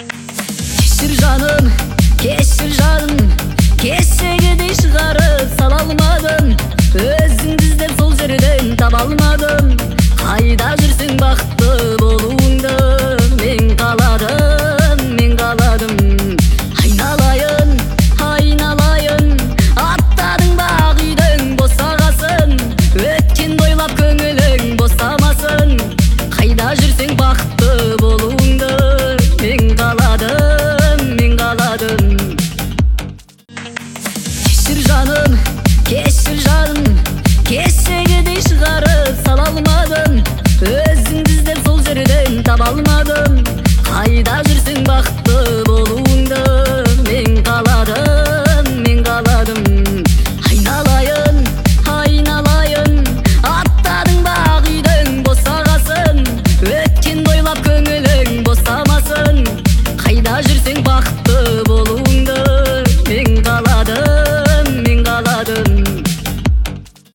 Кешір жаным, кешір жаным, кешегідей шығарып сала алмадым. Өзіңді іздеп сол жерден таба алмадым. Қайда жүрсің бақытты болуыңды мен қаладым, мен қаладым. Айналайын, айналайын, аттадың бақ үйдің босағасын. Өткен бойлап көңілің босамасын. Қайда жүрсің бақытты болуыңды мен қаладым, мен қаладым. Кешір жаным, кешір жаным, кешегідей шығарып сала алмадым. Өзіңді іздеп сол жерден таба алмадым. Қайда жүрсің бақытты болуыңды мен қаладым, мен қаладым. Айналайын, айналайын, аттадың бақ үйдің босағасын. Өткен бойлап көңілің босамасын. Қайда жүрсің бақытты болуыңды